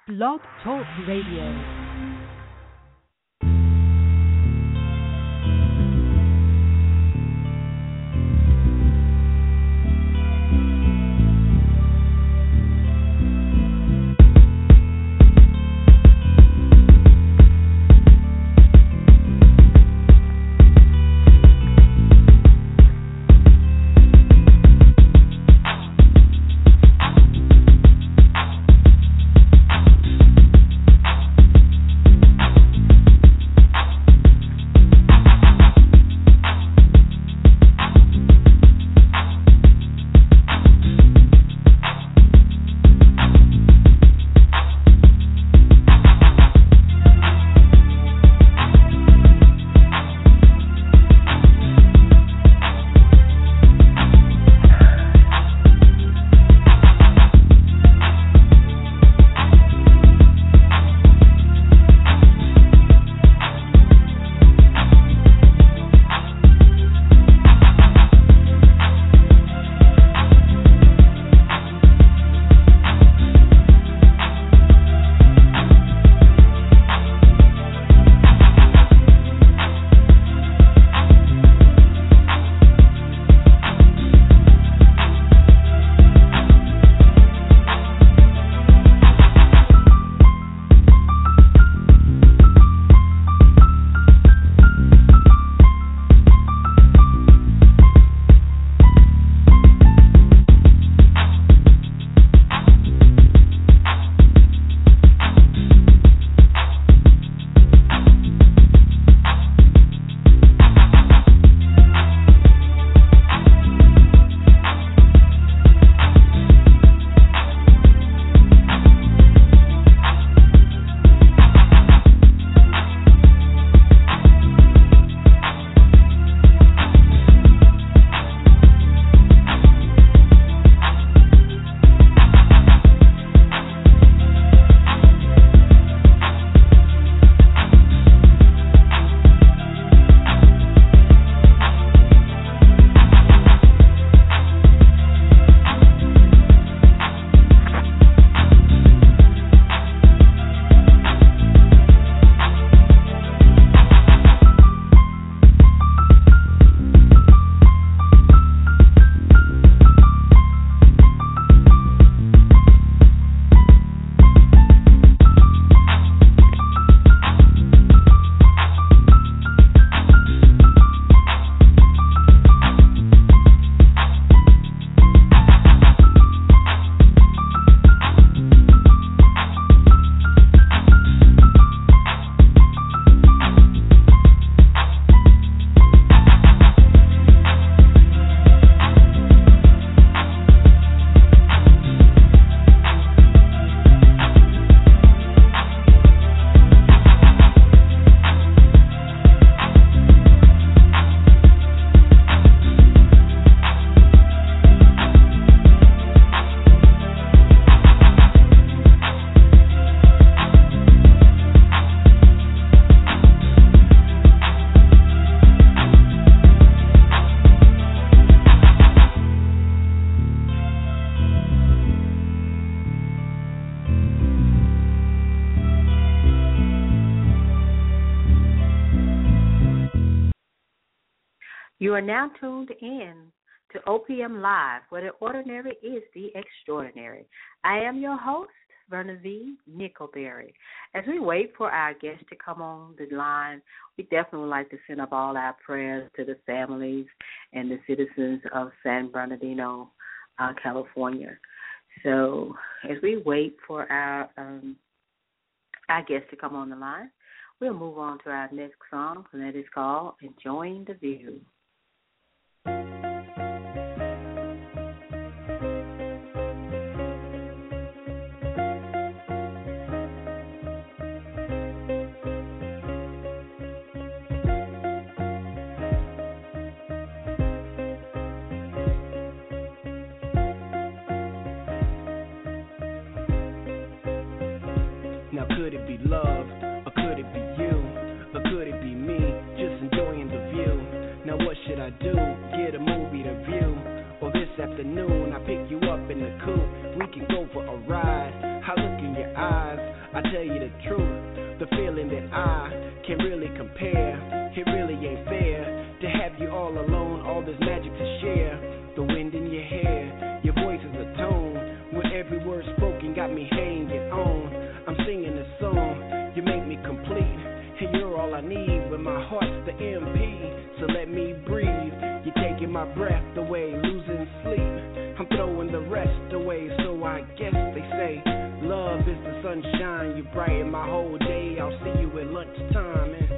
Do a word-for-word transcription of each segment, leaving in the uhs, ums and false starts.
Blog Talk Radio. You are now tuned in to O P M Live, where the ordinary is the extraordinary. I am your host, Verna V. Nickelberry. As we wait for our guests to come on the line, we definitely would like to send up all our prayers to the families and the citizens of San Bernardino, uh, California. So as we wait for our um, our guests to come on the line, we'll move on to our next song, and that is called Enjoying the View. Now could it be love, or could it be you, or could it be me, just enjoying the view? Now what should I do, get a movie to view, or this afternoon I pick you up in the coupe, we can go for a ride. I look in your eyes, I tell you the truth, the feeling that I can really compare. It really ain't fair to have you all alone, all this magic to share. The wind in your hair, your voice is a tone. When every word spoken got me hanging on. I'm singing a song, you make me complete. And you're all I need when my heart's the M P. So let me breathe, you're taking my breath away, losing sleep. I'm throwing the rest away, so I guess they say love is the sunshine, you brighten my whole day. I'll see you at lunchtime and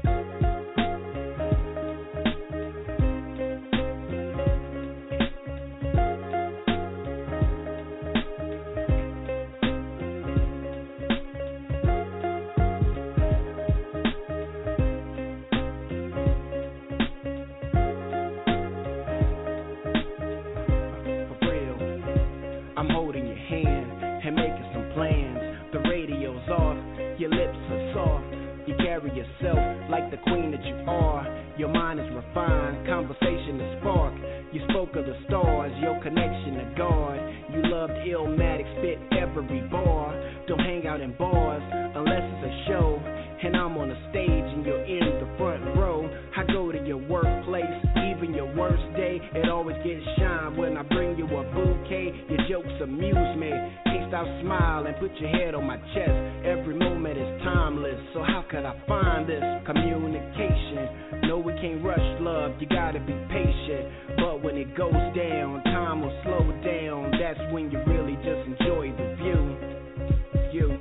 like the queen that you are. Your mind is refined, conversation is spark. You spoke of the stars, your connection to God. You loved Illmatic, spit every bar. Don't hang out in bars unless it's a show. And I'm on the stage and you're in the front row. I go to your workplace, even your worst day. It always gets shine when I bring you a bouquet. Your jokes amuse me. Can't stop smiling, put your head on my chest. Every moment is timeless, so how could I find this? Communication. No, we can't rush love, you gotta be patient. But when it goes down, time will slow down. That's when you really just enjoy the view. You.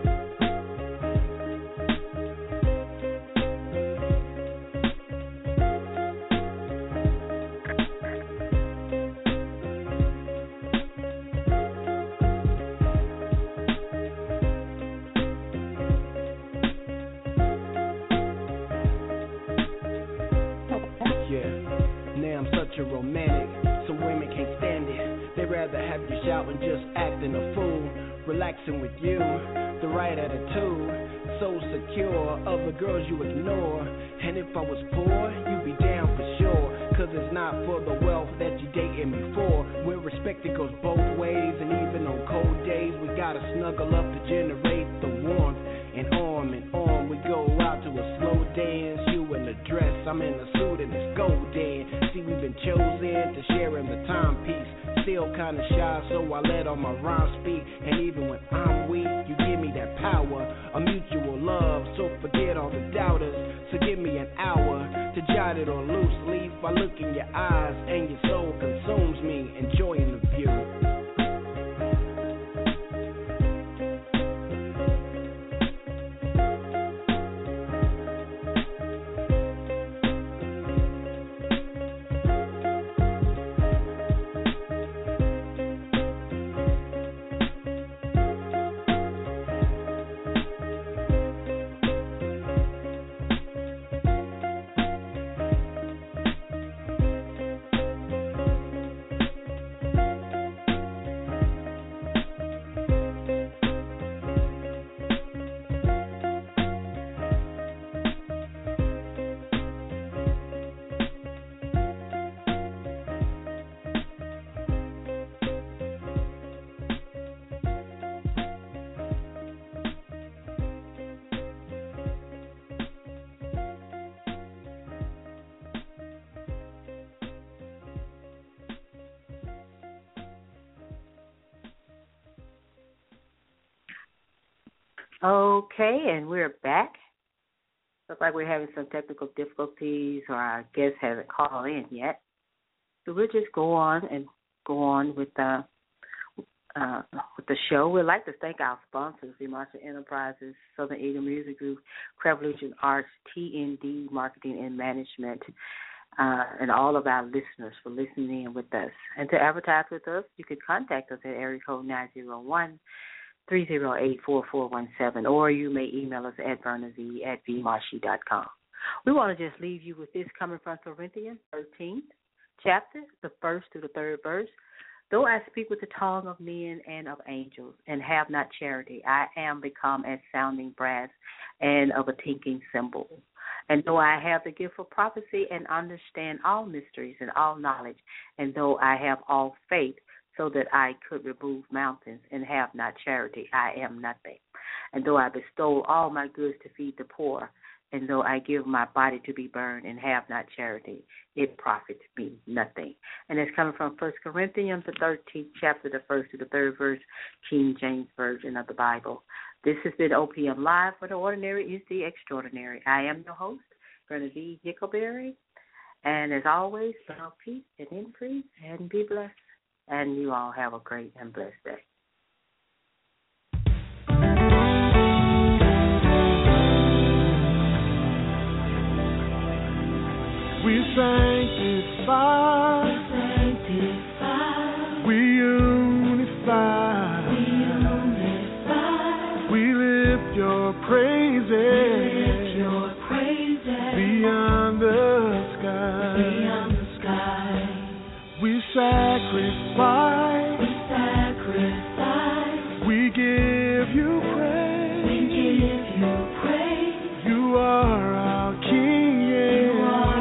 Romantic, some women can't stand it. They'd rather have you shouting, just acting a fool. Relaxing with you, the right attitude. So secure, other girls you ignore. And if I was poor, you'd be down for sure. Cause it's not for the wealth that you dating me for. When respect it goes both ways, and even on cold days, we gotta snuggle up to generate the warmth. And arm in arm, we go out to a slow dance. You in a dress, I'm in a suit and it's golden. See, we've been chosen to share in the timepiece. Still kinda shy, so I let all my rhymes speak. And even when I'm weak, you give me that power. A mutual love, so forget all the doubters. So give me an hour to jot it on loose leaf. I look in your eyes and your soul consumes me, enjoying the view. Okay, and we're back. Looks like we're having some technical difficulties, or our guest hasn't called in yet. So we'll just go on and go on with the uh, with the show. We'd like to thank our sponsors: the Marshall Enterprises, Southern Eagle Music Group, Revolution Arts, T N D Marketing and Management, uh, and all of our listeners for listening in with us. And to advertise with us, you can contact us at area code nine zero one, three zero eight, four four one seven, or you may email us at vernav at v marshy dot com. We want to just leave you with this coming from Corinthians thirteenth chapter, the first to the third verse. Though I speak with the tongue of men and of angels and have not charity, I am become as sounding brass and of a tinkling cymbal. And though I have the gift of prophecy and understand all mysteries and all knowledge, and though I have all faith, so that I could remove mountains and have not charity, I am nothing. And though I bestow all my goods to feed the poor, and though I give my body to be burned and have not charity, it profits me nothing. And it's coming from First Corinthians, the thirteenth chapter, the first to the third verse, King James Version of the Bible. This has been O P M Live, where the ordinary is the extraordinary. I am your host, Verna V. Nickelberry. And as always, love, peace, and increase, and be blessed. And you all have a great and blessed day. We sanctify, we sanctify, we unify, we unify, we lift your praises, we lift your praises beyond the sky, beyond the sky. We sacrifice, we sacrifice, we give you praise, we give you praise. You are our King, yeah. You are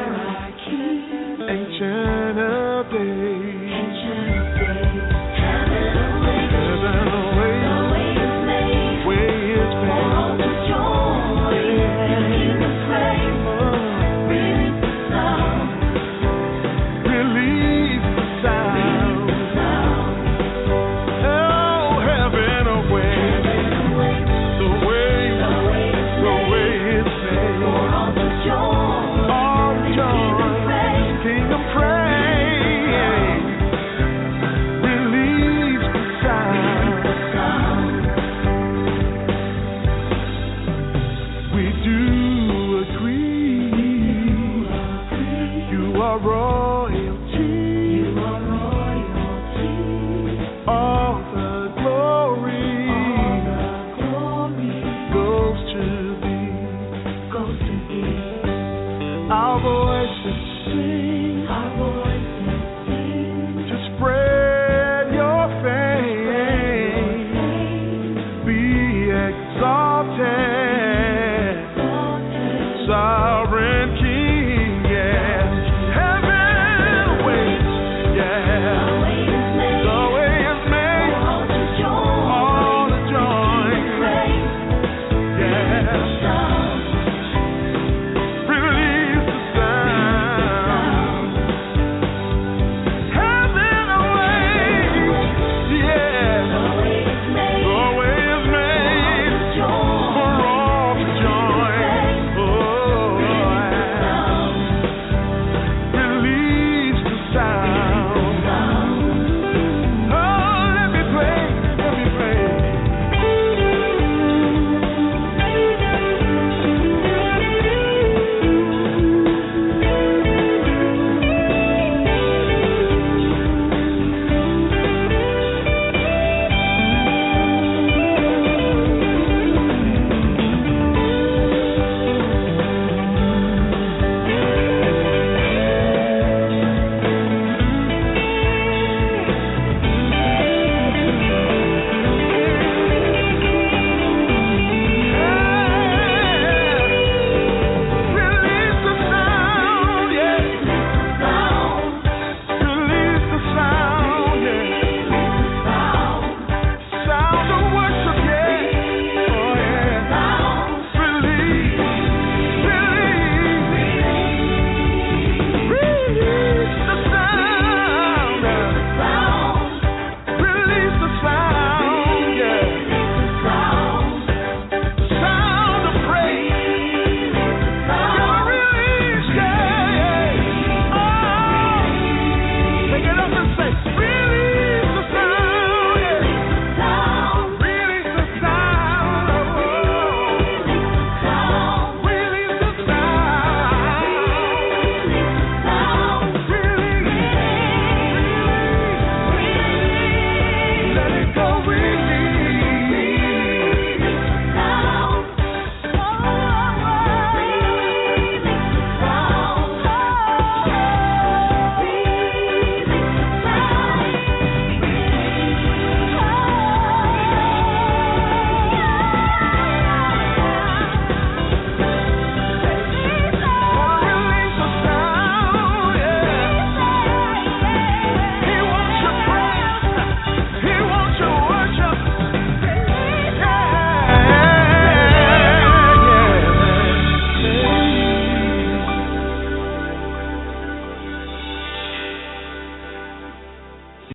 Ancient of days, ancient of days, heaven away, heaven away, the way is made, way is made, for all the joy, yeah. In the praise, release the sound, release the sound, release the sound. Oh, heaven away, heaven away, the way, the way, the way is made, for all the joy, all the joy. King of praise, release the sound. We do agree, you are royalty, you are royalty. All the glory, all the glory goes to thee, goes to thee. Our voices sing, our voices sing, to spread your fame, be exalted.